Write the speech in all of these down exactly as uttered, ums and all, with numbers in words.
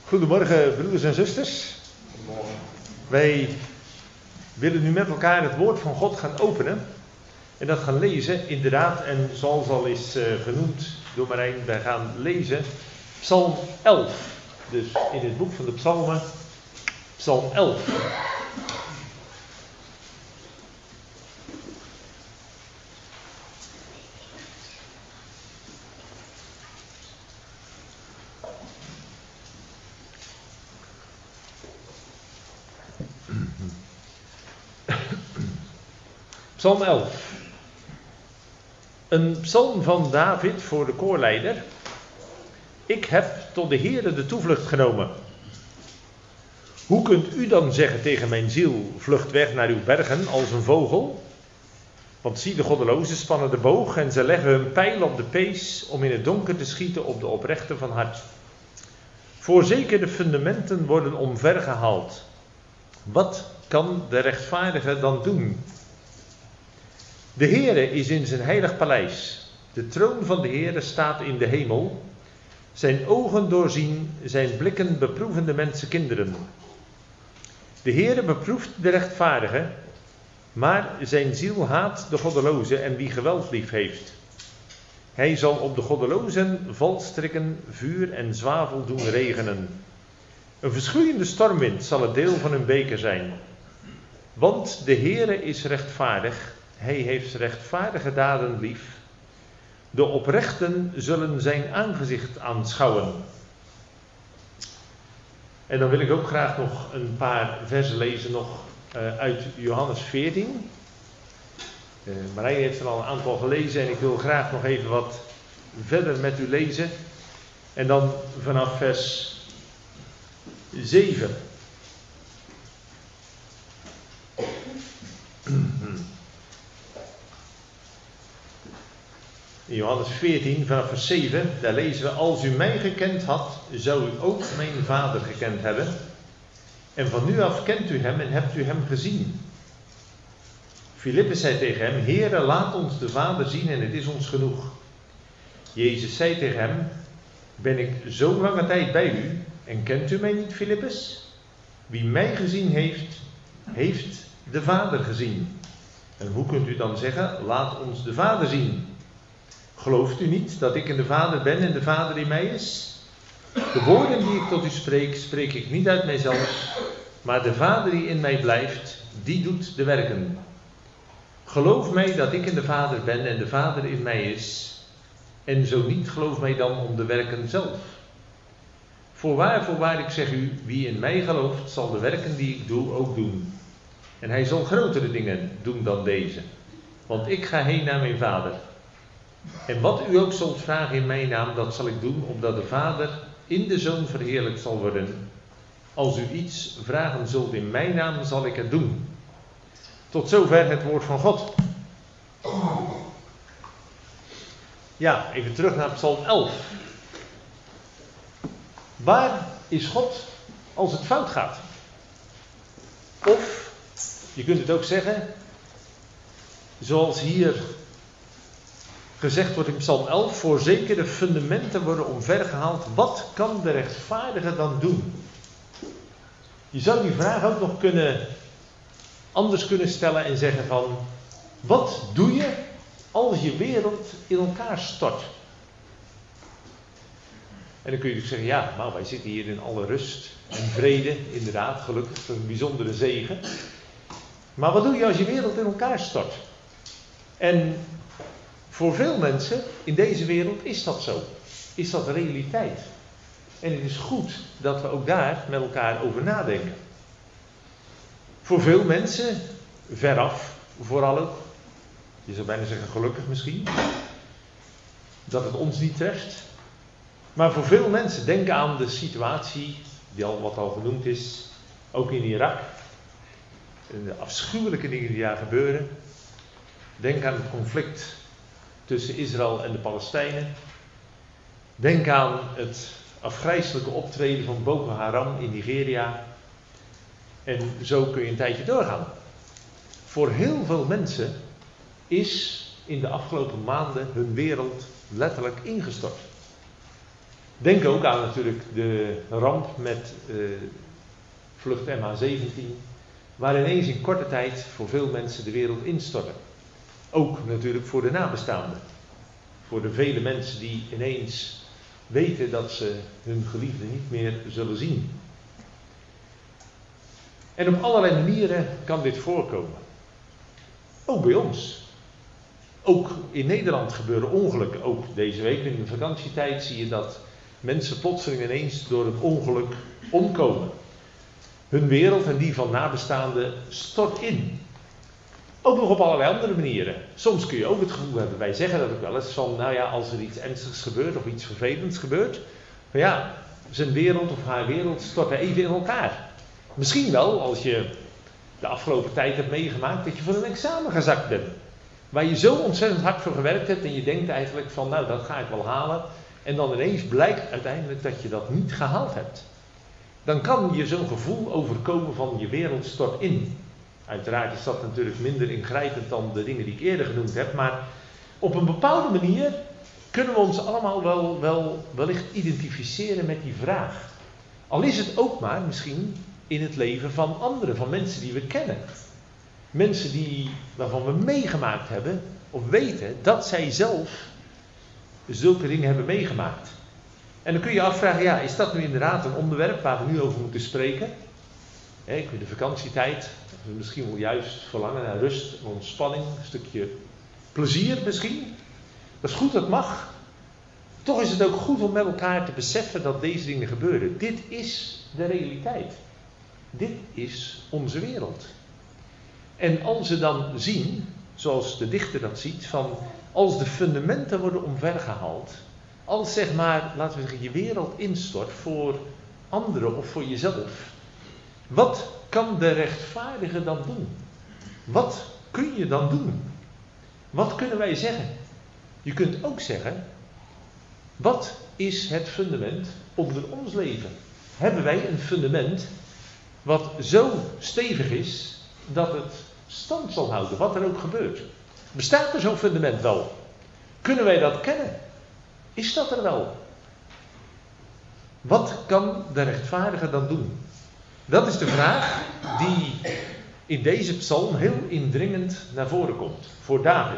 Goedemorgen broeders en zusters. Goedemorgen. Wij willen nu met elkaar het woord van God gaan openen. En dat gaan lezen, inderdaad, en zoals al is uh, genoemd door Marijn, wij gaan lezen Psalm elf. Dus in het boek van de Psalmen, Psalm elf. Psalm elf. Een psalm van David voor de koorleider. Ik heb tot de Heere de toevlucht genomen. Hoe kunt u dan zeggen tegen mijn ziel, vlucht weg naar uw bergen als een vogel? Want zie, de goddelozen spannen de boog en ze leggen hun pijl op de pees om in het donker te schieten op de oprechten van hart. Voorzeker de fundamenten worden omvergehaald. Wat kan de rechtvaardige dan doen? De Heere is in zijn heilig paleis. De troon van de Heere staat in de hemel. Zijn ogen doorzien, zijn blikken beproeven de mensenkinderen. De Heere beproeft de rechtvaardige, maar zijn ziel haat de goddeloze en wie geweld lief heeft. Hij zal op de goddelozen valstrikken, vuur en zwavel doen regenen. Een verschroeiende stormwind zal het deel van hun beker zijn. Want de Heere is rechtvaardig. Hij heeft rechtvaardige daden lief. De oprechten zullen zijn aangezicht aanschouwen. En dan wil ik ook graag nog een paar versen lezen nog uh, uit Johannes veertien. Uh, Marijn heeft er al een aantal gelezen en ik wil graag nog even wat verder met u lezen. En dan vanaf vers zeven. In Johannes veertien, vanaf vers zeven, daar lezen we: als u mij gekend had, zou u ook mijn vader gekend hebben. En van nu af kent u hem en hebt u hem gezien. Filippus zei tegen hem: Heere, laat ons de vader zien en het is ons genoeg. Jezus zei tegen hem: ben ik zo'n lange tijd bij u en kent u mij niet, Filippus? Wie mij gezien heeft, heeft de vader gezien. En hoe kunt u dan zeggen, laat ons de vader zien? Gelooft u niet dat ik in de Vader ben en de Vader in mij is? De woorden die ik tot u spreek, spreek ik niet uit mijzelf, maar de Vader die in mij blijft, die doet de werken. Geloof mij dat ik in de Vader ben en de Vader in mij is, en zo niet, geloof mij dan om de werken zelf. Voorwaar, voorwaar, ik zeg u, wie in mij gelooft, zal de werken die ik doe ook doen. En hij zal grotere dingen doen dan deze, want ik ga heen naar mijn Vader. En wat u ook zult vragen in mijn naam, dat zal ik doen, opdat de Vader in de Zoon verheerlijkt zal worden. Als u iets vragen zult in mijn naam, zal ik het doen. Tot zover het woord van God. Ja, even terug naar Psalm elf. Waar is God als het fout gaat? Of, je kunt het ook zeggen, zoals hier gezegd wordt in Psalm elf, voorzeker de fundamenten worden omvergehaald. Wat kan de rechtvaardige dan doen? Je zou die vraag ook nog kunnen, anders kunnen stellen en zeggen van, wat doe je als je wereld in elkaar stort? En dan kun je zeggen, ja, nou wij zitten hier in alle rust en vrede, inderdaad, gelukkig, dat is een bijzondere zegen. Maar wat doe je als je wereld in elkaar stort? En voor veel mensen in deze wereld is dat zo. Is dat realiteit. En het is goed dat we ook daar met elkaar over nadenken. Voor veel mensen, veraf vooral ook, je zou bijna zeggen gelukkig misschien, dat het ons niet treft. Maar voor veel mensen, denk aan de situatie, die al wat al genoemd is, ook in Irak. En de afschuwelijke dingen die daar gebeuren. Denk aan het conflict tussen Israël en de Palestijnen. Denk aan het afgrijselijke optreden van Boko Haram in Nigeria. En zo kun je een tijdje doorgaan. Voor heel veel mensen is in de afgelopen maanden hun wereld letterlijk ingestort. Denk ook aan natuurlijk de ramp met uh, vlucht M H zeventien, waar ineens in korte tijd voor veel mensen de wereld instortte. Ook natuurlijk voor de nabestaanden. Voor de vele mensen die ineens weten dat ze hun geliefde niet meer zullen zien. En op allerlei manieren kan dit voorkomen. Ook bij ons. Ook in Nederland gebeuren ongelukken. Ook deze week in de vakantietijd zie je dat mensen plotseling ineens door een ongeluk omkomen. Hun wereld en die van nabestaanden stort in. Ook nog op allerlei andere manieren. Soms kun je ook het gevoel hebben, wij zeggen dat ook wel eens, van nou ja, als er iets ernstigs gebeurt of iets vervelends gebeurt, van ja, zijn wereld of haar wereld stort er even in elkaar. Misschien wel als je de afgelopen tijd hebt meegemaakt dat je voor een examen gezakt bent. Waar je zo ontzettend hard voor gewerkt hebt en je denkt eigenlijk van nou, dat ga ik wel halen. En dan ineens blijkt uiteindelijk dat je dat niet gehaald hebt. Dan kan je zo'n gevoel overkomen van je wereld stort in. Uiteraard is dat natuurlijk minder ingrijpend dan de dingen die ik eerder genoemd heb. Maar op een bepaalde manier kunnen we ons allemaal wel, wel wellicht identificeren met die vraag. Al is het ook maar misschien in het leven van anderen, van mensen die we kennen. Mensen die, waarvan we meegemaakt hebben of weten dat zij zelf zulke dingen hebben meegemaakt. En dan kun je afvragen, ja, is dat nu inderdaad een onderwerp waar we nu over moeten spreken? He, ik weet de vakantietijd, dat we misschien wel juist verlangen naar rust, ontspanning, een stukje plezier misschien. Dat is goed, dat mag. Toch is het ook goed om met elkaar te beseffen dat deze dingen gebeuren. Dit is de realiteit. Dit is onze wereld. En als we dan zien, zoals de dichter dat ziet, van als de fundamenten worden omvergehaald, als zeg maar, laten we zeggen, je wereld instort voor anderen of voor jezelf, wat kan de rechtvaardige dan doen? Wat kun je dan doen? Wat kunnen wij zeggen? Je kunt ook zeggen, wat is het fundament onder ons leven? Hebben wij een fundament wat zo stevig is dat het stand zal houden, wat er ook gebeurt? Bestaat er zo'n fundament wel? Kunnen wij dat kennen? Is dat er wel? Wat kan de rechtvaardige dan doen? Dat is de vraag die in deze psalm heel indringend naar voren komt. Voor David.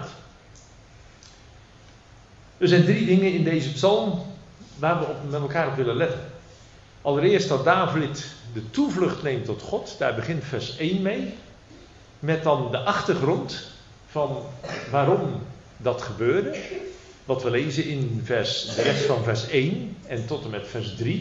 Er zijn drie dingen in deze psalm waar we op, met elkaar op willen letten. Allereerst dat David de toevlucht neemt tot God. Daar begint vers één mee. Met dan de achtergrond van waarom dat gebeurde. Wat we lezen in vers, de rest van vers één en tot en met vers drie.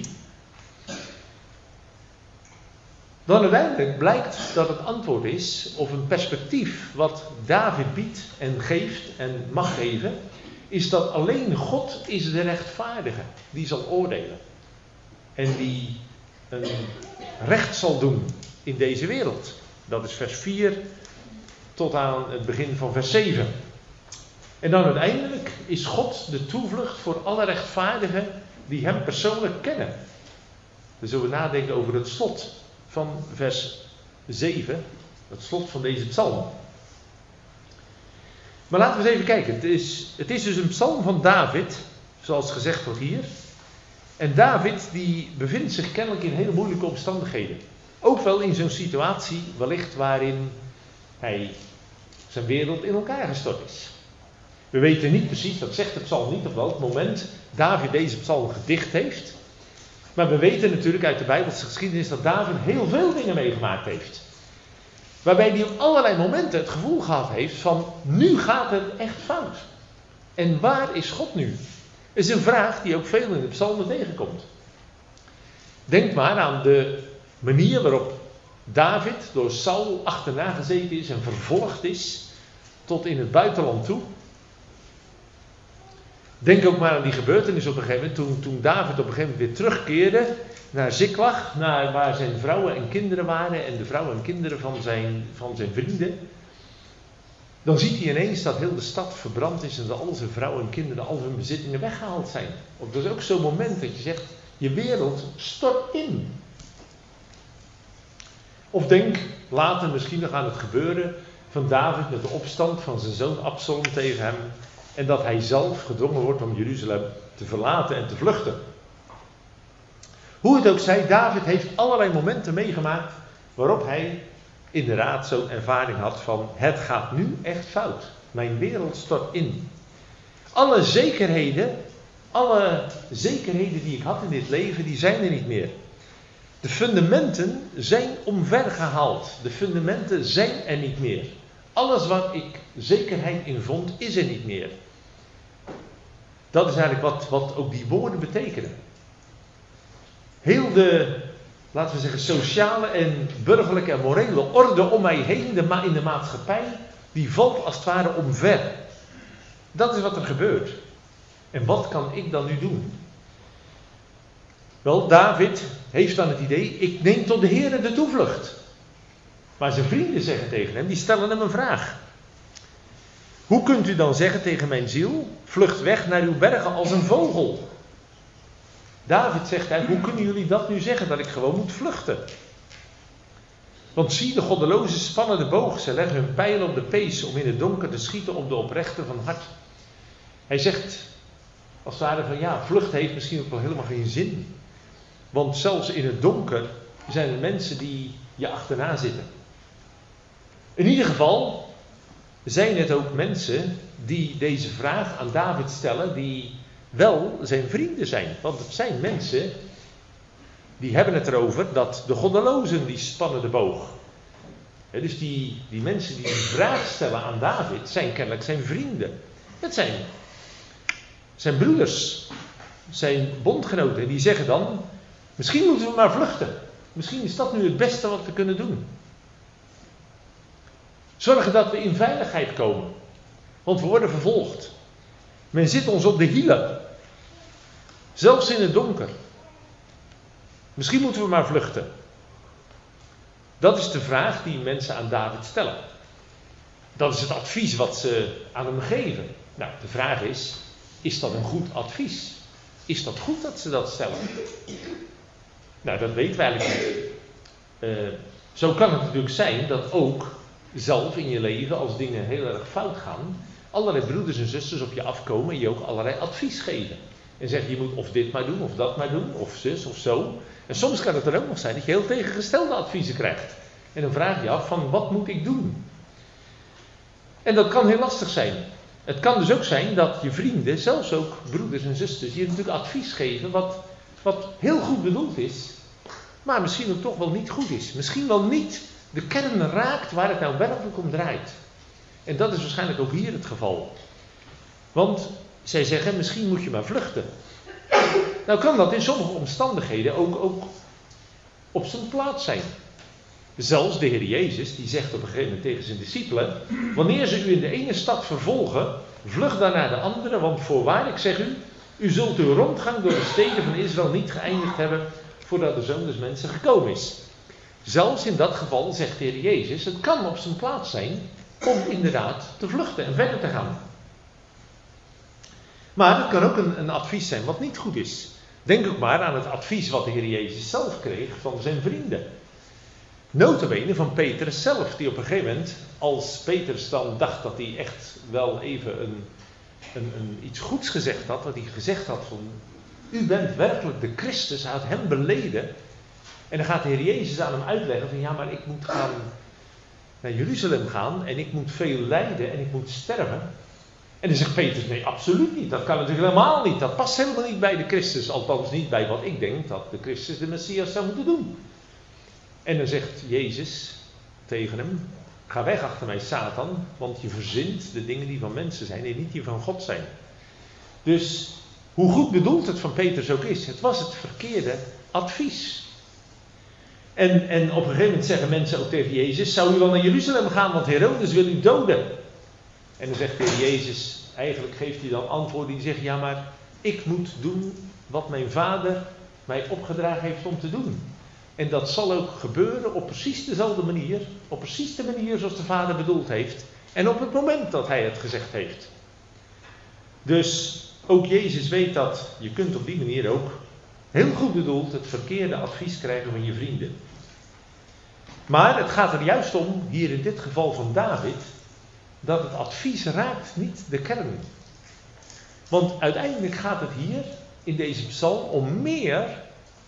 Dan uiteindelijk blijkt dat het antwoord is, of een perspectief wat David biedt en geeft en mag geven, is dat alleen God is de rechtvaardige, die zal oordelen. En die een recht zal doen in deze wereld. Dat is vers vier tot aan het begin van vers zeven. En dan uiteindelijk is God de toevlucht voor alle rechtvaardigen die hem persoonlijk kennen. Dan zullen we nadenken over het slot van vers zeven, het slot van deze psalm. Maar laten we eens even kijken. Het is, het is dus een psalm van David, zoals gezegd wordt hier. En David die bevindt zich kennelijk in hele moeilijke omstandigheden. Ook wel in zo'n situatie wellicht waarin hij zijn wereld in elkaar gestort is. We weten niet precies, dat zegt de psalm niet, op welk moment David deze psalm gedicht heeft. Maar we weten natuurlijk uit de Bijbelse geschiedenis dat David heel veel dingen meegemaakt heeft. Waarbij hij op allerlei momenten het gevoel gehad heeft van, nu gaat het echt fout. En waar is God nu? Dat is een vraag die ook veel in de psalmen tegenkomt. Denk maar aan de manier waarop David door Saul achterna gezeten is en vervolgd is tot in het buitenland toe. Denk ook maar aan die gebeurtenis op een gegeven moment, toen, toen David op een gegeven moment weer terugkeerde naar Ziklag, naar waar zijn vrouwen en kinderen waren en de vrouwen en kinderen van zijn, van zijn vrienden. Dan ziet hij ineens dat heel de stad verbrand is en dat al zijn vrouwen en kinderen, al hun bezittingen weggehaald zijn. Dat is ook zo'n moment dat je zegt, je wereld stort in. Of denk later misschien nog aan het gebeuren van David met de opstand van zijn zoon Absalom tegen hem. En dat hij zelf gedwongen wordt om Jeruzalem te verlaten en te vluchten. Hoe het ook zij, David heeft allerlei momenten meegemaakt waarop hij inderdaad zo'n ervaring had van het gaat nu echt fout. Mijn wereld stort in. Alle zekerheden, alle zekerheden die ik had in dit leven, die zijn er niet meer. De fundamenten zijn omvergehaald. De fundamenten zijn er niet meer. Alles waar ik zekerheid in vond, is er niet meer. Dat is eigenlijk wat, wat ook die woorden betekenen. Heel de, laten we zeggen, sociale en burgerlijke en morele orde om mij heen, de ma- in de maatschappij, die valt als het ware omver. Dat is wat er gebeurt. En wat kan ik dan nu doen? Wel, David heeft dan het idee, ik neem tot de Heere de toevlucht. Maar zijn vrienden zeggen tegen hem, die stellen hem een vraag. Hoe kunt u dan zeggen tegen mijn ziel, vlucht weg naar uw bergen als een vogel? David zegt hij, hoe kunnen jullie dat nu zeggen, dat ik gewoon moet vluchten? Want zie, de goddelozen spannen de boog, ze leggen hun pijlen op de pees om in het donker te schieten op de oprechte van hart. Hij zegt, als het ware van ja, vluchten heeft misschien ook wel helemaal geen zin. Want zelfs in het donker zijn er mensen die je achterna zitten. In ieder geval zijn het ook mensen die deze vraag aan David stellen, die wel zijn vrienden zijn. Want het zijn mensen die hebben het erover dat de goddelozen die spannen de boog. He, dus die, die mensen die die vraag stellen aan David zijn kennelijk zijn vrienden. Het zijn zijn broeders, zijn bondgenoten. En die zeggen dan, misschien moeten we maar vluchten. Misschien is dat nu het beste wat we kunnen doen. Zorgen dat we in veiligheid komen. Want we worden vervolgd. Men zit ons op de hielen. Zelfs in het donker. Misschien moeten we maar vluchten. Dat is de vraag die mensen aan David stellen. Dat is het advies wat ze aan hem geven. Nou, de vraag is, is dat een goed advies? Is dat goed dat ze dat stellen? Nou, dat weten we eigenlijk niet. Uh, zo kan het natuurlijk zijn dat ook zelf in je leven, als dingen heel erg fout gaan, allerlei broeders en zusters op je afkomen en je ook allerlei advies geven. En zeggen, je moet of dit maar doen, of dat maar doen, of zus, of zo. En soms kan het er ook nog zijn dat je heel tegengestelde adviezen krijgt. En dan vraag je af van, wat moet ik doen? En dat kan heel lastig zijn. Het kan dus ook zijn dat je vrienden, zelfs ook broeders en zusters, je natuurlijk advies geven wat, wat heel goed bedoeld is, maar misschien ook toch wel niet goed is. Misschien wel niet de kern raakt waar het nou werkelijk om draait. En dat is waarschijnlijk ook hier het geval. Want zij zeggen, misschien moet je maar vluchten. Nou kan dat in sommige omstandigheden ook, ook op zijn plaats zijn. Zelfs de Heer Jezus, die zegt op een gegeven moment tegen zijn discipelen, wanneer ze u in de ene stad vervolgen, vlucht dan naar de andere, want voorwaar, ik zeg u, u zult uw rondgang door de steden van Israël niet geëindigd hebben, voordat de Zoon des Mensen gekomen is. Zelfs in dat geval, zegt de Heer Jezus, het kan op zijn plaats zijn om inderdaad te vluchten en verder te gaan. Maar het kan ook een, een advies zijn wat niet goed is. Denk ook maar aan het advies wat de Heer Jezus zelf kreeg van zijn vrienden. Nota bene van Petrus zelf, die op een gegeven moment, als Petrus dan dacht dat hij echt wel even een, een, een, iets goeds gezegd had, dat hij gezegd had van, u bent werkelijk de Christus, hij had hem beleden. En dan gaat de Heer Jezus aan hem uitleggen van, ja, maar ik moet gaan naar Jeruzalem gaan en ik moet veel lijden en ik moet sterven. En dan zegt Petrus, nee, absoluut niet, dat kan natuurlijk helemaal niet, dat past helemaal niet bij de Christus, althans niet bij wat ik denk dat de Christus de Messias zou moeten doen. En dan zegt Jezus tegen hem, ga weg achter mij, Satan, want je verzint de dingen die van mensen zijn en niet die van God zijn. Dus, hoe goed bedoeld het van Petrus ook is, het was het verkeerde advies. En, en op een gegeven moment zeggen mensen ook tegen Jezus, zou u wel naar Jeruzalem gaan, want Herodes wil u doden. En dan zegt de Heer Jezus, eigenlijk geeft hij dan antwoorden die zeggen, ja maar ik moet doen wat mijn vader mij opgedragen heeft om te doen. En dat zal ook gebeuren op precies dezelfde manier, op precies de manier zoals de vader bedoeld heeft. En op het moment dat hij het gezegd heeft. Dus ook Jezus weet dat je kunt op die manier ook, heel goed bedoeld, het verkeerde advies krijgen van je vrienden. Maar het gaat er juist om, hier in dit geval van David, dat het advies raakt niet de kern. Want uiteindelijk gaat het hier, in deze psalm, om meer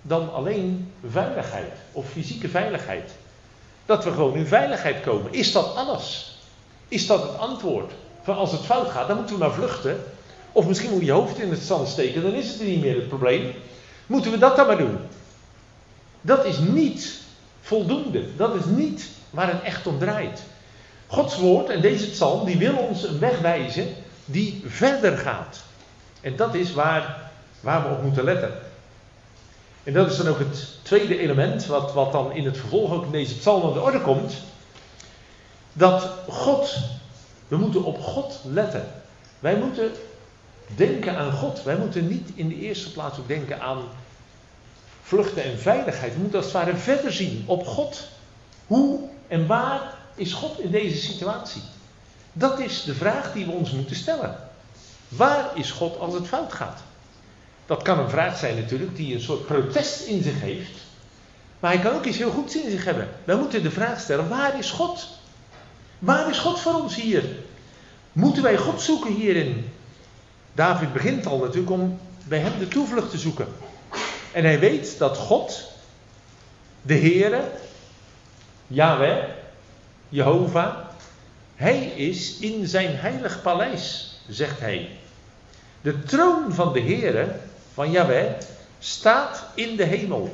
dan alleen veiligheid of fysieke veiligheid. Dat we gewoon in veiligheid komen. Is dat alles? Is dat het antwoord? Van als het fout gaat, dan moeten we maar vluchten. Of misschien moet je hoofd in het zand steken, dan is het niet meer het probleem. Moeten we dat dan maar doen? Dat is niet voldoende. Dat is niet waar het echt om draait. Gods woord en deze psalm, die wil ons een weg wijzen die verder gaat. En dat is waar, waar we op moeten letten. En dat is dan ook het tweede element, wat, wat dan in het vervolg ook in deze psalm aan de orde komt. Dat God, we moeten op God letten. Wij moeten denken aan God. Wij moeten niet in de eerste plaats ook denken aan vluchten en veiligheid. We moeten als het ware verder zien op God. Hoe en waar is God in deze situatie? Dat is de vraag die we ons moeten stellen. Waar is God als het fout gaat? Dat kan een vraag zijn natuurlijk die een soort protest in zich heeft. Maar hij kan ook iets heel goeds in zich hebben. Wij moeten de vraag stellen, waar is God? Waar is God voor ons hier? Moeten wij God zoeken hierin? David begint al natuurlijk om bij hem de toevlucht te zoeken. En hij weet dat God, de Heere, Yahweh, Jehovah, hij is in zijn heilig paleis, zegt hij. De troon van de Heere, van Yahweh, staat in de hemel.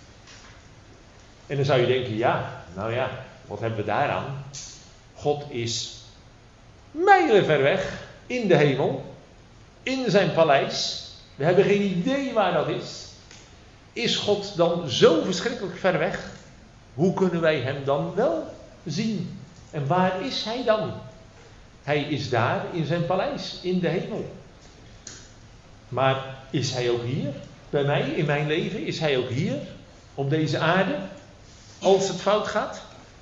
En dan zou je denken, ja, nou ja, wat hebben we daaraan? God is mijlen ver weg, in de hemel, in zijn paleis. We hebben geen idee waar dat is. Is God dan zo verschrikkelijk ver weg? Hoe kunnen wij hem dan wel zien? En waar is hij dan? Hij is daar in zijn paleis, in de hemel. Maar is hij ook hier? Bij mij, in mijn leven, is hij ook hier? Op deze aarde? Als het fout gaat?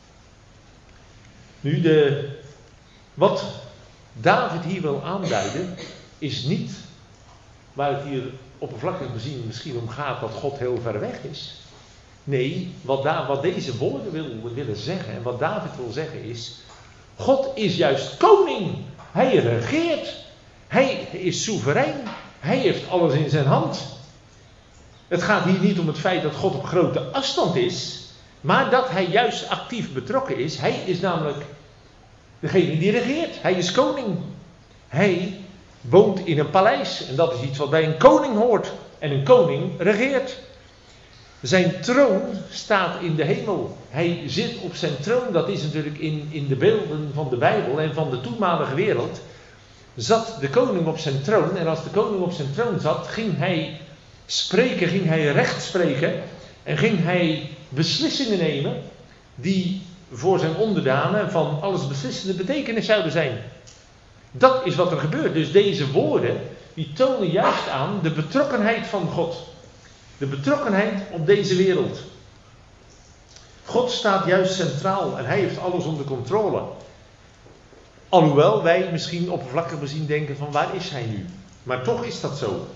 Nu, de, wat David hier wil aanduiden, is niet waar het hier oppervlakkig bezien misschien om gaat dat God heel ver weg is. Nee, wat, da, wat deze woorden wil, willen zeggen en wat David wil zeggen is, God is juist koning. Hij regeert. Hij is soeverein. Hij heeft alles in zijn hand. Het gaat hier niet om het feit dat God op grote afstand is, maar dat hij juist actief betrokken is. Hij is namelijk degene die regeert. Hij is koning. Hij woont in een paleis. En dat is iets wat bij een koning hoort. En een koning regeert. Zijn troon staat in de hemel. Hij zit op zijn troon. Dat is natuurlijk in, in de beelden van de Bijbel en van de toenmalige wereld. Zat de koning op zijn troon. En als de koning op zijn troon zat, ging hij spreken, ging hij recht spreken. En ging hij beslissingen nemen die voor zijn onderdanen van alles beslissende betekenis zouden zijn. Dat is wat er gebeurt. Dus deze woorden, die tonen juist aan de betrokkenheid van God. De betrokkenheid op deze wereld. God staat juist centraal en hij heeft alles onder controle. Alhoewel wij misschien oppervlakkig bezien denken van waar is hij nu? Maar toch is dat zo.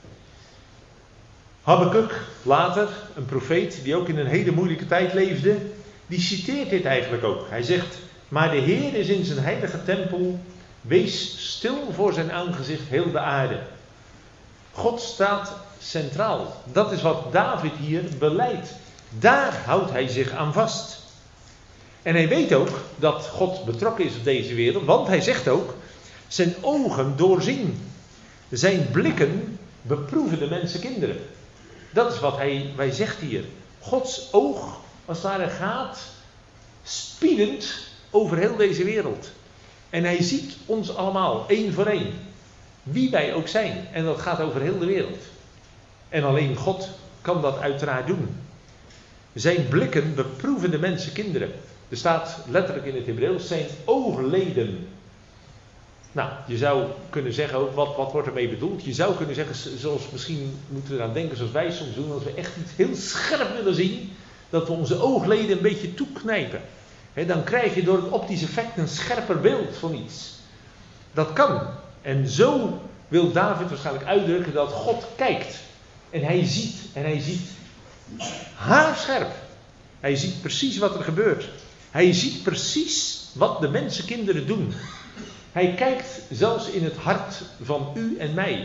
Habakuk, later een profeet die ook in een hele moeilijke tijd leefde, die citeert dit eigenlijk ook. Hij zegt, maar de Heer is in zijn heilige tempel, wees stil voor zijn aangezicht heel de aarde. God staat centraal. Dat is wat David hier beleidt. Daar houdt hij zich aan vast. En hij weet ook dat God betrokken is op deze wereld, want hij zegt ook, zijn ogen doorzien. Zijn blikken beproeven de mensenkinderen. Dat is wat hij, hij zegt hier. Gods oog, als het ware, gaat spiedend over heel deze wereld. En hij ziet ons allemaal, één voor één. Wie wij ook zijn. En dat gaat over heel de wereld. En alleen God kan dat uiteraard doen. Zijn blikken beproeven de mensenkinderen. Er staat letterlijk in het Hebreeuws, zijn oogleden. Nou, je zou kunnen zeggen ook, wat, wat wordt ermee bedoeld? Je zou kunnen zeggen, zoals misschien moeten we aan denken zoals wij soms doen, als we echt iets heel scherp willen zien, dat we onze oogleden een beetje toeknijpen. He, dan krijg je door het optisch effect een scherper beeld van iets. Dat kan. En zo wil David waarschijnlijk uitdrukken dat God kijkt. En hij ziet, en hij ziet haarscherp. Hij ziet precies wat er gebeurt. Hij ziet precies wat de mensenkinderen doen. Hij kijkt zelfs in het hart van u en mij.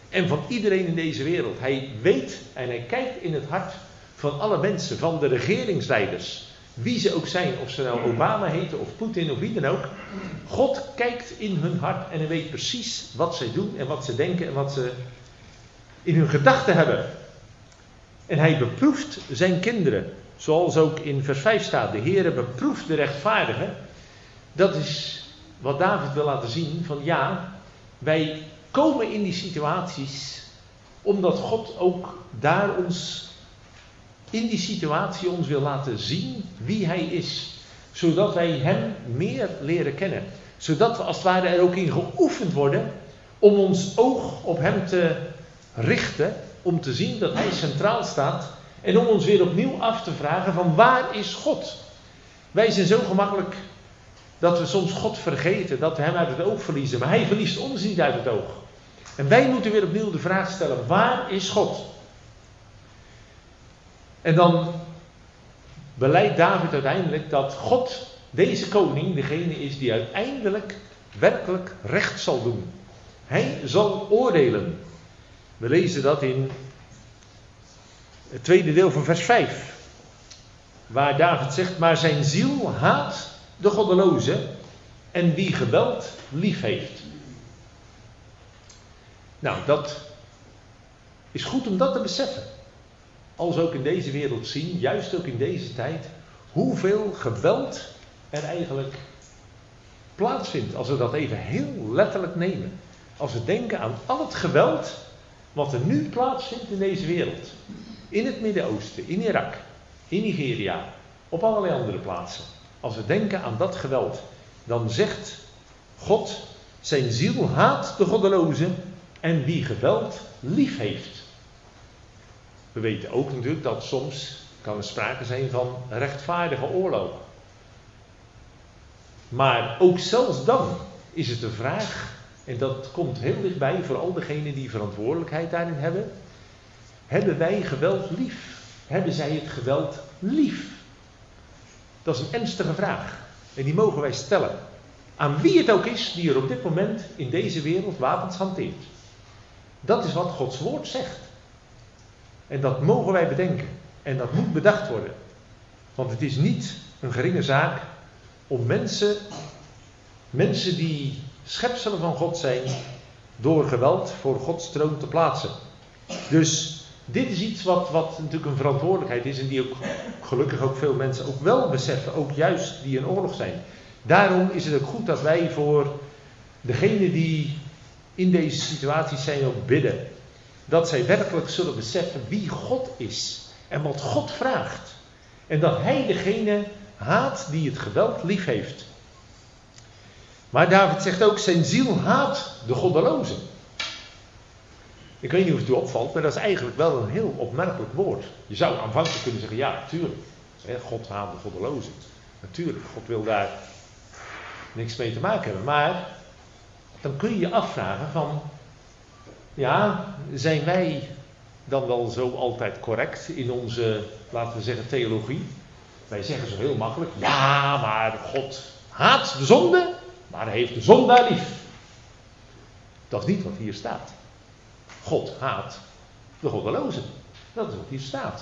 En van iedereen in deze wereld. Hij weet en hij kijkt in het hart van alle mensen, van de regeringsleiders. Wie ze ook zijn, of ze nou Obama heten of Poetin of wie dan ook. God kijkt in hun hart en hij weet precies wat zij doen en wat ze denken en wat ze in hun gedachten hebben. En hij beproeft zijn kinderen, zoals ook in vers vijf staat. De Heere beproeft de rechtvaardigen. Dat is wat David wil laten zien van ja, wij komen in die situaties omdat God ook daar ons in die situatie ons wil laten zien wie hij is. Zodat wij hem meer leren kennen. Zodat we als het ware er ook in geoefend worden om ons oog op hem te richten. Om te zien dat hij centraal staat. En om ons weer opnieuw af te vragen van waar is God? Wij zijn zo gemakkelijk dat we soms God vergeten. Dat we hem uit het oog verliezen. Maar hij verliest ons niet uit het oog. En wij moeten weer opnieuw de vraag stellen. Waar is God? En dan beleidt David uiteindelijk dat God, deze koning, degene is die uiteindelijk werkelijk recht zal doen. Hij zal oordelen. We lezen dat in het tweede deel van vers vijf. Waar David zegt, maar zijn ziel haat de goddeloze en wie geweld lief heeft. Nou, dat is goed om dat te beseffen. Als we ook in deze wereld zien, juist ook in deze tijd, hoeveel geweld er eigenlijk plaatsvindt. Als we dat even heel letterlijk nemen. Als we denken aan al het geweld wat er nu plaatsvindt in deze wereld. In het Midden-Oosten, in Irak, in Nigeria, op allerlei andere plaatsen. Als we denken aan dat geweld, dan zegt God, zijn ziel haat de goddeloze en wie geweld lief heeft. We weten ook natuurlijk dat soms kan er sprake zijn van rechtvaardige oorlog. Maar ook zelfs dan is het de vraag, en dat komt heel dichtbij voor al degenen die verantwoordelijkheid daarin hebben. Hebben wij geweld lief? Hebben zij het geweld lief? Dat is een ernstige vraag. En die mogen wij stellen. Aan wie het ook is die er op dit moment in deze wereld wapens hanteert. Dat is wat Gods woord zegt. En dat mogen wij bedenken. En dat moet bedacht worden. Want het is niet een geringe zaak om mensen, mensen die schepselen van God zijn, door geweld voor Gods troon te plaatsen. Dus dit is iets wat, wat natuurlijk een verantwoordelijkheid is en die ook gelukkig ook veel mensen ook wel beseffen, ook juist die in oorlog zijn. Daarom is het ook goed dat wij voor degenen die in deze situaties zijn ook bidden. Dat zij werkelijk zullen beseffen wie God is en wat God vraagt. En dat hij degene haat die het geweld lief heeft. Maar David zegt ook, zijn ziel haat de goddeloze. Ik weet niet of het u opvalt, maar dat is eigenlijk wel een heel opmerkelijk woord. Je zou aanvankelijk kunnen zeggen, ja, natuurlijk. God haat de goddeloze. Natuurlijk, God wil daar niks mee te maken hebben. Maar dan kun je je afvragen van, ja, zijn wij dan wel zo altijd correct in onze, laten we zeggen, theologie? Wij zeggen zo heel makkelijk, ja, maar God haat de zonde, maar hij heeft de zondaar lief. Dat is niet wat hier staat. God haat de goddelozen. Dat is wat hier staat.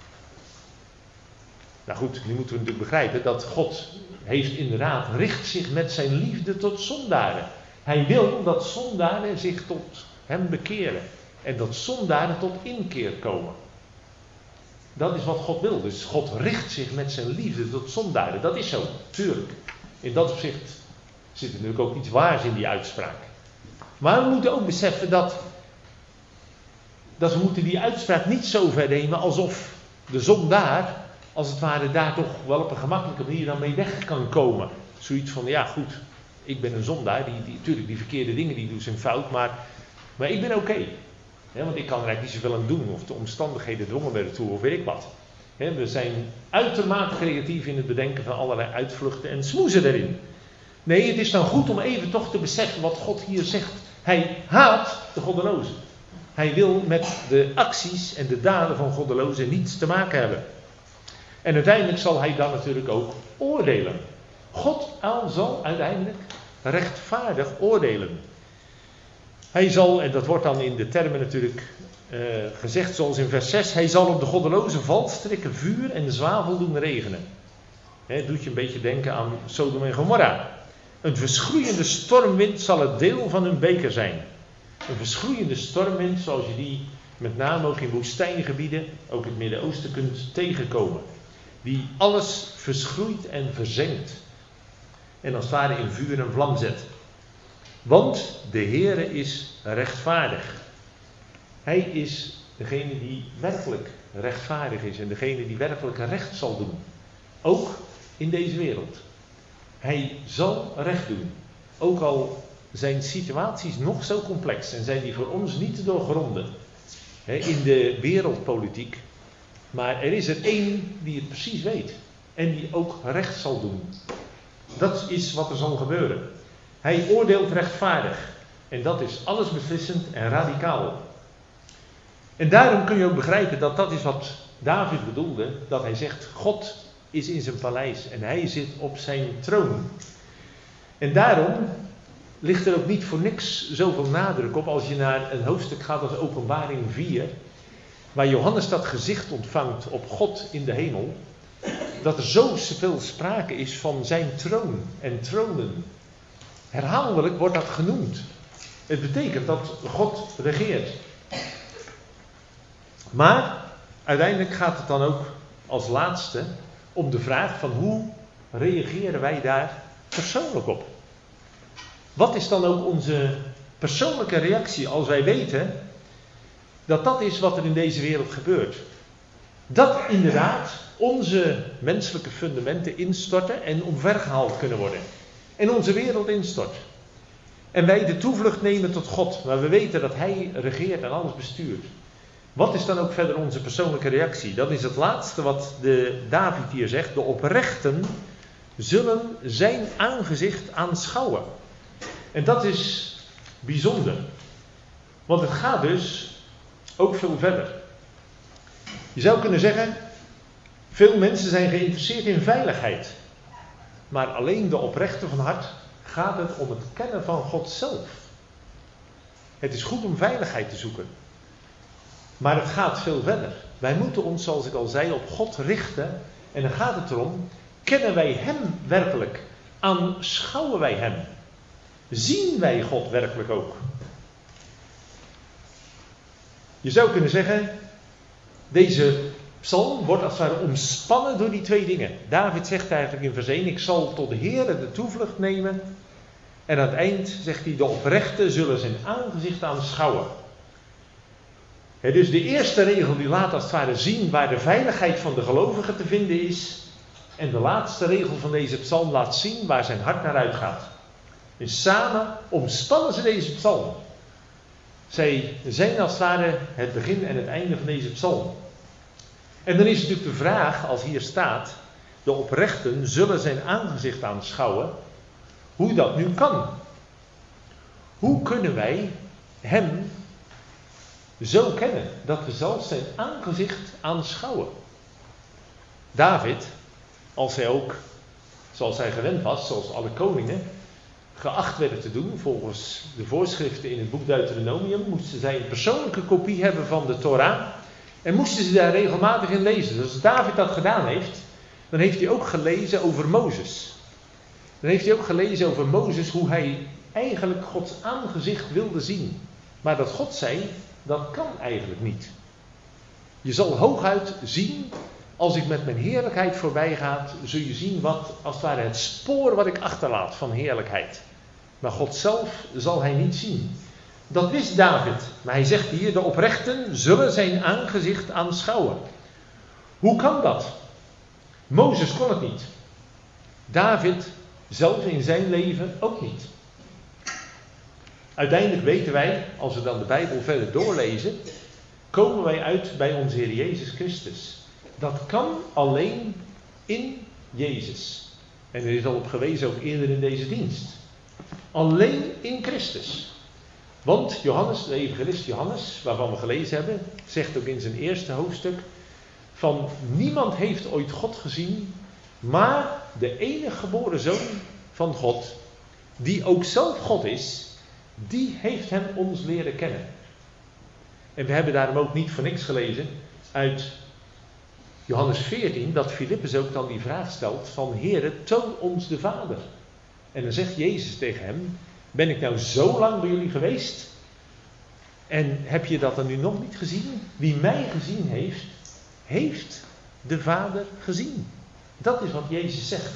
Nou goed, nu moeten we natuurlijk begrijpen dat God heeft inderdaad, richt zich met zijn liefde tot zondaren. Hij wil dat zondaren zich tot hem bekeren. En dat zondaren tot inkeer komen. Dat is wat God wil. Dus God richt zich met zijn liefde tot zondaren. Dat is zo, tuurlijk. In dat opzicht zit er natuurlijk ook iets waars in die uitspraak. Maar we moeten ook beseffen dat, dat we moeten die uitspraak niet zo ver nemen alsof de zondaar, als het ware, daar toch wel op een gemakkelijke manier dan mee weg kan komen. Zoiets van, ja goed, ik ben een zondaar, die, die, natuurlijk die verkeerde dingen die doen zijn fout, maar, maar ik ben oké. Okay. Ja, want ik kan er eigenlijk niet zoveel aan doen, of de omstandigheden dwongen me ertoe, of weet ik wat. Ja, we zijn uitermate creatief in het bedenken van allerlei uitvluchten en smoezen erin. Nee, het is dan goed om even toch te beseffen wat God hier zegt. Hij haat de goddelozen. Hij wil met de acties en de daden van goddelozen niets te maken hebben. En uiteindelijk zal hij dan natuurlijk ook oordelen. God zal uiteindelijk rechtvaardig oordelen. Hij zal, en dat wordt dan in de termen natuurlijk uh, gezegd zoals in vers zes, hij zal op de goddeloze valstrikken vuur en zwavel doen regenen. Het doet je een beetje denken aan Sodom en Gomorra. Een verschroeiende stormwind zal het deel van hun beker zijn. Een verschroeiende stormwind zoals je die met name ook in woestijngebieden, ook in het Midden-Oosten kunt tegenkomen. Die alles verschroeit en verzengt. En als het ware in vuur en vlam zet. Want de Heere is rechtvaardig. Hij is degene die werkelijk rechtvaardig is. En degene die werkelijk recht zal doen. Ook in deze wereld. Hij zal recht doen. Ook al zijn situaties nog zo complex. En zijn die voor ons niet te doorgronden. He, in de wereldpolitiek. Maar er is er één die het precies weet. En die ook recht zal doen. Dat is wat er zal gebeuren. Hij oordeelt rechtvaardig. En dat is allesbeslissend en radicaal. En daarom kun je ook begrijpen dat dat is wat David bedoelde. Dat hij zegt, God is in zijn paleis en hij zit op zijn troon. En daarom ligt er ook niet voor niks zoveel nadruk op als je naar een hoofdstuk gaat als Openbaring vier. Waar Johannes dat gezicht ontvangt op God in de hemel. Dat er zoveel sprake is van zijn troon en tronen. Herhaaldelijk wordt dat genoemd. Het betekent dat God regeert. Maar uiteindelijk gaat het dan ook als laatste om de vraag van hoe reageren wij daar persoonlijk op? Wat is dan ook onze persoonlijke reactie als wij weten dat dat is wat er in deze wereld gebeurt? Dat inderdaad onze menselijke fundamenten instorten en omvergehaald kunnen worden. En onze wereld instort. En wij de toevlucht nemen tot God, maar we weten dat Hij regeert en alles bestuurt. Wat is dan ook verder onze persoonlijke reactie? Dat is het laatste wat de David hier zegt. De oprechten zullen zijn aangezicht aanschouwen. En dat is bijzonder. Want het gaat dus ook veel verder. Je zou kunnen zeggen, veel mensen zijn geïnteresseerd in veiligheid. Maar alleen de oprechten van hart gaat het om het kennen van God zelf. Het is goed om veiligheid te zoeken. Maar het gaat veel verder. Wij moeten ons, zoals ik al zei, op God richten. En dan gaat het erom, kennen wij Hem werkelijk? Aanschouwen wij Hem? Zien wij God werkelijk ook? Je zou kunnen zeggen, deze psalm wordt als het ware omspannen door die twee dingen. David zegt eigenlijk in vers één, ik zal tot de Heere de toevlucht nemen. En aan het eind zegt hij, de oprechten zullen zijn aangezicht aanschouwen. He, dus de eerste regel die laat als het ware zien waar de veiligheid van de gelovige te vinden is. En de laatste regel van deze psalm laat zien waar zijn hart naar uitgaat. Dus samen omspannen ze deze psalm. Zij zijn als het ware het begin en het einde van deze psalm. En dan is natuurlijk de vraag, als hier staat, de oprechten zullen zijn aangezicht aanschouwen, hoe dat nu kan. Hoe kunnen wij Hem zo kennen, dat we zelfs zijn aangezicht aanschouwen? David, als hij ook, zoals hij gewend was, zoals alle koningen, geacht werden te doen, volgens de voorschriften in het boek Deuteronomium, moesten zij een persoonlijke kopie hebben van de Torah en moesten ze daar regelmatig in lezen. Dus als David dat gedaan heeft, dan heeft hij ook gelezen over Mozes. Dan heeft hij ook gelezen over Mozes, hoe hij eigenlijk Gods aangezicht wilde zien. Maar dat God zei, dat kan eigenlijk niet. Je zal hooguit zien, als ik met mijn heerlijkheid voorbij ga, zul je zien wat, als het ware, het spoor wat ik achterlaat van heerlijkheid. Maar God zelf zal hij niet zien. Dat wist David. Maar hij zegt hier, de oprechten zullen zijn aangezicht aanschouwen. Hoe kan dat? Mozes kon het niet. David zelf in zijn leven ook niet. Uiteindelijk weten wij, als we dan de Bijbel verder doorlezen, komen wij uit bij onze Heer Jezus Christus. Dat kan alleen in Jezus. En er is al op gewezen ook eerder in deze dienst. Alleen in Christus. Want Johannes, de evangelist Johannes, waarvan we gelezen hebben, zegt ook in zijn eerste hoofdstuk, van niemand heeft ooit God gezien, maar de enige geboren Zoon van God, die ook zelf God is, Die heeft hem ons leren kennen. En we hebben daarom ook niet voor niks gelezen uit Johannes veertien, dat Filippus ook dan die vraag stelt van Heere, toon ons de Vader. En dan zegt Jezus tegen hem, ben ik nou zo lang bij jullie geweest? En heb je dat dan nu nog niet gezien? Wie mij gezien heeft, heeft de Vader gezien. Dat is wat Jezus zegt.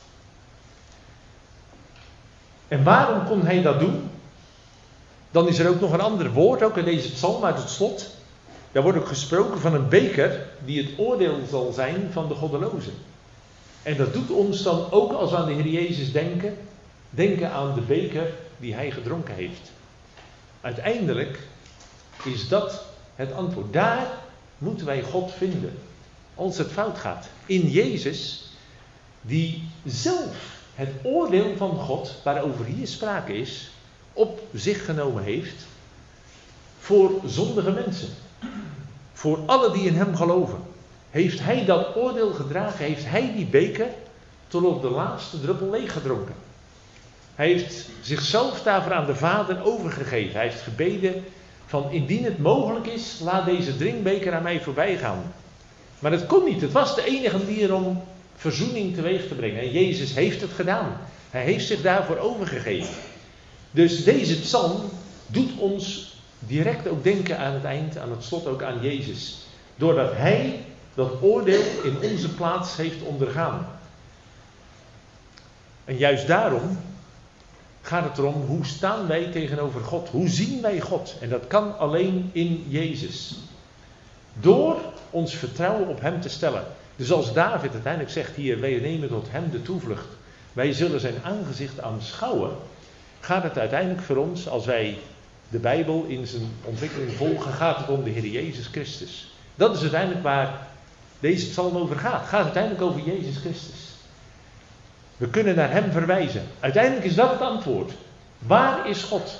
En waarom kon hij dat doen? Dan is er ook nog een ander woord, ook in deze psalm uit het slot. Daar wordt ook gesproken van een beker die het oordeel zal zijn van de goddelozen. En dat doet ons dan ook als we aan de Heer Jezus denken, denken aan de beker die hij gedronken heeft. Uiteindelijk is dat het antwoord. Daar moeten wij God vinden als het fout gaat. In Jezus, die zelf het oordeel van God, waarover hier sprake is, op zich genomen heeft voor zondige mensen. Voor alle die in hem geloven. Heeft hij dat oordeel gedragen, heeft hij die beker tot op de laatste druppel leeggedronken. Hij heeft zichzelf daarvoor aan de Vader overgegeven. Hij heeft gebeden van indien het mogelijk is, laat deze drinkbeker aan mij voorbij gaan. Maar het kon niet. Het was de enige manier om verzoening teweeg te brengen. En Jezus heeft het gedaan. Hij heeft zich daarvoor overgegeven. Dus deze psalm doet ons direct ook denken aan het eind, aan het slot ook aan Jezus. Doordat hij dat oordeel in onze plaats heeft ondergaan. En juist daarom gaat het erom, hoe staan wij tegenover God? Hoe zien wij God? En dat kan alleen in Jezus. Door ons vertrouwen op hem te stellen. Dus als David uiteindelijk zegt hier, wij nemen tot hem de toevlucht. Wij zullen zijn aangezicht aanschouwen. Gaat het uiteindelijk voor ons, als wij de Bijbel in zijn ontwikkeling volgen, gaat het om de Heer Jezus Christus. Dat is uiteindelijk waar deze psalm over gaat. Gaat uiteindelijk over Jezus Christus. We kunnen naar hem verwijzen. Uiteindelijk is dat het antwoord. Waar is God?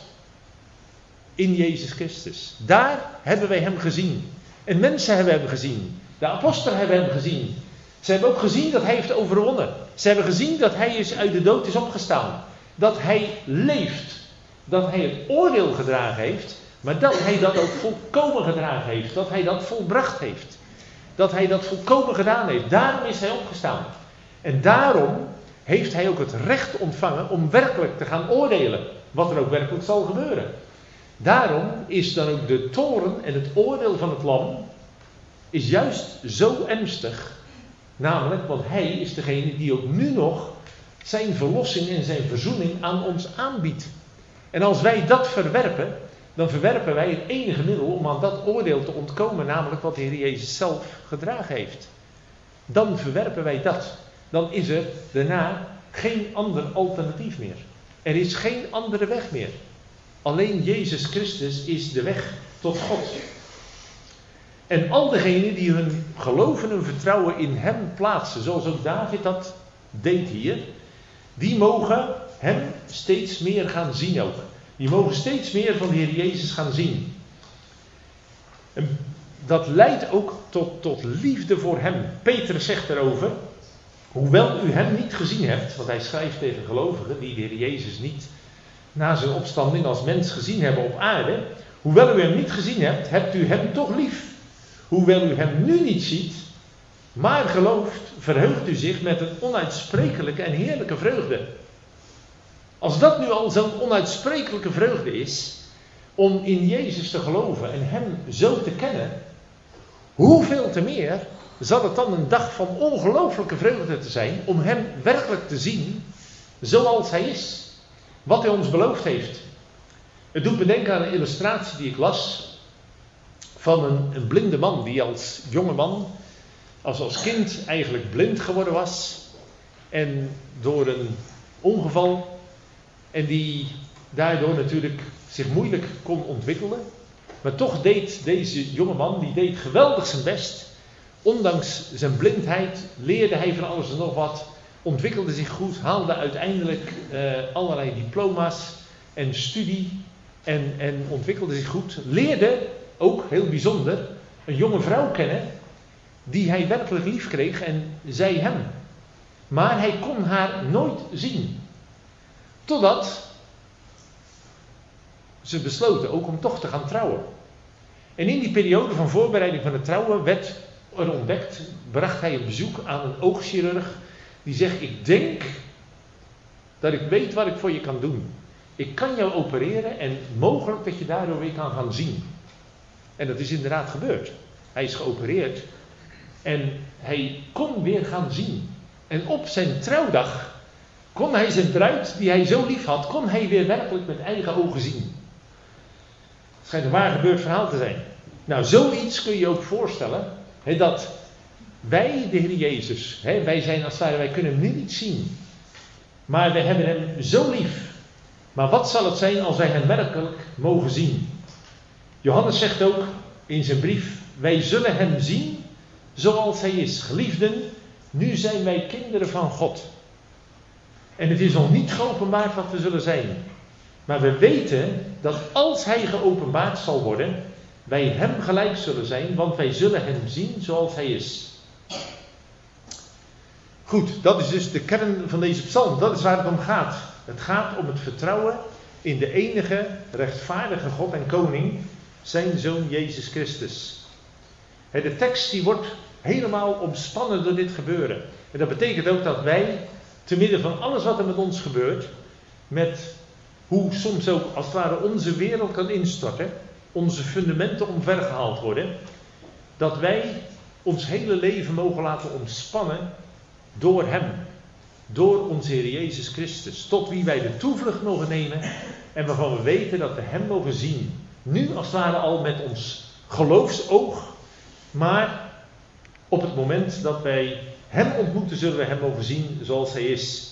In Jezus Christus. Daar hebben wij hem gezien. En mensen hebben hem gezien. De apostelen hebben hem gezien. Ze hebben ook gezien dat hij heeft overwonnen. Ze hebben gezien dat hij is uit de dood is opgestaan. Dat hij leeft. Dat hij het oordeel gedragen heeft. Maar dat hij dat ook volkomen gedragen heeft. Dat hij dat volbracht heeft. Dat hij dat volkomen gedaan heeft. Daarom is hij opgestaan. En daarom heeft hij ook het recht ontvangen om werkelijk te gaan oordelen. Wat er ook werkelijk zal gebeuren. Daarom is dan ook de toorn en het oordeel van het lam is juist zo ernstig. Namelijk, want hij is degene die ook nu nog zijn verlossing en zijn verzoening aan ons aanbiedt. En als wij dat verwerpen, dan verwerpen wij het enige middel om aan dat oordeel te ontkomen. Namelijk wat de Heer Jezus zelf gedragen heeft. Dan verwerpen wij dat. Dan is er daarna geen ander alternatief meer. Er is geen andere weg meer. Alleen Jezus Christus is de weg tot God. En al diegenen die hun geloof en hun vertrouwen in hem plaatsen, zoals ook David dat deed hier, die mogen hem steeds meer gaan zien ook. Die mogen steeds meer van de Heer Jezus gaan zien. En dat leidt ook tot, tot liefde voor hem. Petrus zegt erover, hoewel u hem niet gezien hebt, want hij schrijft tegen gelovigen die de Heer Jezus niet na zijn opstanding als mens gezien hebben op aarde. Hoewel u hem niet gezien hebt, hebt u hem toch lief. Hoewel u hem nu niet ziet, maar gelooft, verheugt u zich met een onuitsprekelijke en heerlijke vreugde. Als dat nu al zo'n onuitsprekelijke vreugde is, om in Jezus te geloven en hem zo te kennen, hoeveel te meer zal het dan een dag van ongelooflijke vreugde te zijn om hem werkelijk te zien zoals hij is. Wat hij ons beloofd heeft. Het doet me denken aan een illustratie die ik las van een, een blinde man die als jonge man, als, als kind eigenlijk blind geworden was. En door een ongeval. En die daardoor natuurlijk zich moeilijk kon ontwikkelen. Maar toch deed deze jonge man, die deed geweldig zijn best. Ondanks zijn blindheid leerde hij van alles en nog wat. Ontwikkelde zich goed, haalde uiteindelijk uh, allerlei diploma's en studie. En, en ontwikkelde zich goed. Leerde, ook heel bijzonder, een jonge vrouw kennen. Die hij werkelijk lief kreeg en zij hem. Maar hij kon haar nooit zien. Totdat ze besloten ook om toch te gaan trouwen. En in die periode van voorbereiding van het trouwen werd er ontdekt, bracht hij een bezoek aan een oogchirurg die zegt, ik denk dat ik weet wat ik voor je kan doen. Ik kan jou opereren en mogelijk dat je daardoor weer kan gaan zien. En dat is inderdaad gebeurd. Hij is geopereerd en hij kon weer gaan zien. En op zijn trouwdag kon hij zijn bruid, die hij zo lief had, kon hij weer werkelijk met eigen ogen zien. Het schijnt een waar gebeurd verhaal te zijn. Nou, zoiets kun je je ook voorstellen, hè, dat wij, de Heer Jezus, hè, wij zijn als het ware, wij kunnen hem nu niet zien. Maar wij hebben hem zo lief. Maar wat zal het zijn als wij hem werkelijk mogen zien? Johannes zegt ook in zijn brief, wij zullen hem zien zoals hij is. Geliefden, nu zijn wij kinderen van God. En het is nog niet geopenbaard wat we zullen zijn. Maar we weten dat als hij geopenbaard zal worden, wij hem gelijk zullen zijn, want wij zullen hem zien zoals hij is. Goed, dat is dus de kern van deze psalm. Dat is waar het om gaat. Het gaat om het vertrouwen in de enige rechtvaardige God en koning, zijn zoon Jezus Christus. De tekst die wordt helemaal omspannen door dit gebeuren. En dat betekent ook dat wij, te midden van alles wat er met ons gebeurt, met hoe soms ook als het ware onze wereld kan instorten, onze fundamenten omvergehaald worden, dat wij ons hele leven mogen laten omspannen door hem. Door onze Heer Jezus Christus. Tot wie wij de toevlucht mogen nemen en waarvan we weten dat we hem mogen zien. Nu als het ware al met ons geloofsoog, maar op het moment dat wij hem ontmoeten zullen we hem mogen zien zoals hij is.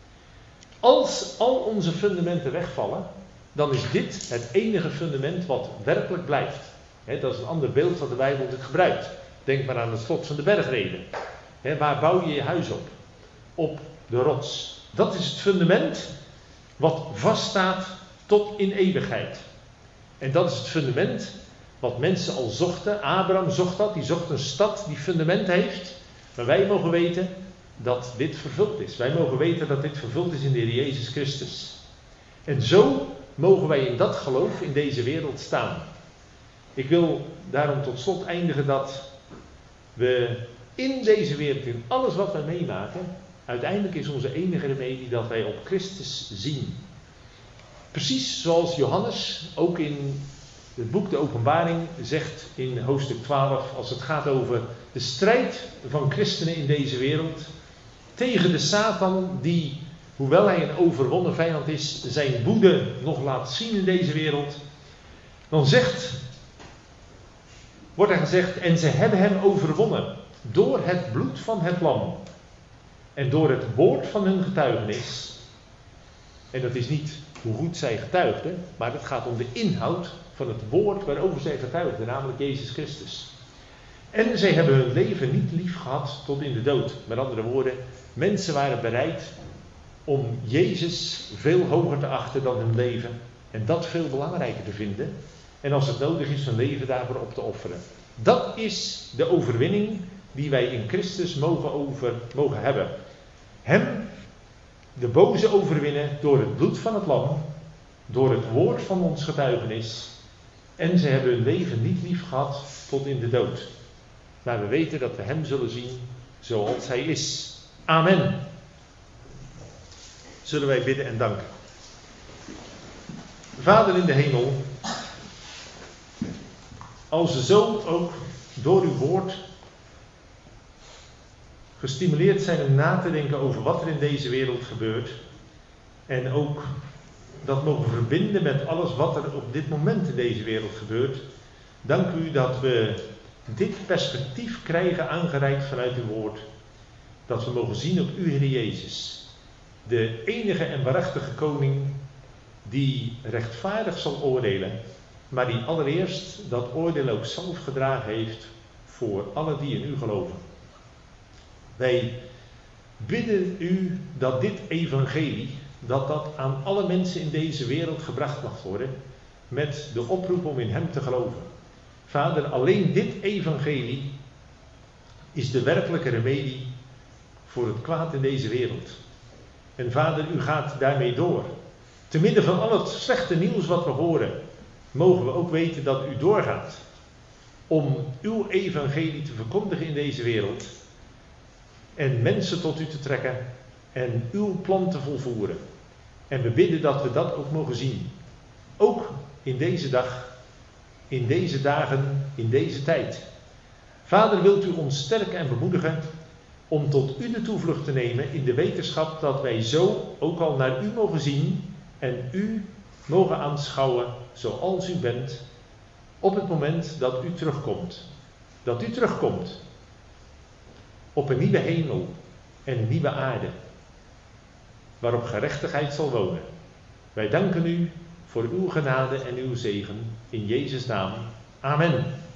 Als al onze fundamenten wegvallen, dan is dit het enige fundament wat werkelijk blijft. He, dat is een ander beeld wat de Bijbel natuurlijk gebruikt. Denk maar aan het slot van de bergreden. He, waar bouw je je huis op? Op de rots. Dat is het fundament wat vaststaat tot in eeuwigheid. En dat is het fundament wat mensen al zochten. Abraham zocht dat, die zocht een stad die fundament heeft. Maar wij mogen weten dat dit vervuld is. Wij mogen weten dat dit vervuld is in de Heer Jezus Christus. En zo mogen wij in dat geloof in deze wereld staan. Ik wil daarom tot slot eindigen dat we in deze wereld, in alles wat wij meemaken, uiteindelijk is onze enige remedie dat wij op Christus zien. Precies zoals Johannes ook in het boek De Openbaring zegt in hoofdstuk twaalf, als het gaat over de strijd van christenen in deze wereld tegen de Satan die, hoewel hij een overwonnen vijand is, zijn woede nog laat zien in deze wereld. Dan zegt, wordt er gezegd, en ze hebben hem overwonnen door het bloed van het lam en door het woord van hun getuigenis. En dat is niet hoe goed zij getuigden, maar het gaat om de inhoud van het woord waarover zij getuigden, namelijk Jezus Christus. En zij hebben hun leven niet lief gehad tot in de dood. Met andere woorden, mensen waren bereid om Jezus veel hoger te achten dan hun leven. En dat veel belangrijker te vinden. En als het nodig is, hun leven daarvoor op te offeren. Dat is de overwinning die wij in Christus mogen, over, mogen hebben. Hem, de boze, overwinnen door het bloed van het lam, door het woord van ons getuigenis. En ze hebben hun leven niet lief gehad tot in de dood. Maar we weten dat we hem zullen zien zoals hij is. Amen. Zullen wij bidden en danken. Vader in de hemel, als we zo ook door uw woord gestimuleerd zijn om na te denken over wat er in deze wereld gebeurt. En ook dat mogen verbinden met alles wat er op dit moment in deze wereld gebeurt. Dank u dat we dit perspectief krijgen aangereikt vanuit uw woord. Dat we mogen zien op u, Heer Jezus. De enige en waarachtige koning die rechtvaardig zal oordelen. Maar die allereerst dat oordeel ook zelf gedragen heeft voor alle die in u geloven. Wij bidden u dat dit evangelie, dat dat aan alle mensen in deze wereld gebracht mag worden. Met de oproep om in hem te geloven. Vader, alleen dit evangelie is de werkelijke remedie voor het kwaad in deze wereld. En Vader, u gaat daarmee door. Te midden van al het slechte nieuws wat we horen, mogen we ook weten dat u doorgaat om uw evangelie te verkondigen in deze wereld en mensen tot u te trekken en uw plan te volvoeren. En we bidden dat we dat ook mogen zien. Ook in deze dag, in deze dagen, in deze tijd. Vader, wilt u ons sterken en bemoedigen om tot u de toevlucht te nemen in de wetenschap dat wij zo ook al naar u mogen zien en u mogen aanschouwen zoals u bent op het moment dat u terugkomt. Dat u terugkomt op een nieuwe hemel en een nieuwe aarde waarop gerechtigheid zal wonen. Wij danken u voor uw genade en uw zegen in Jezus' naam. Amen.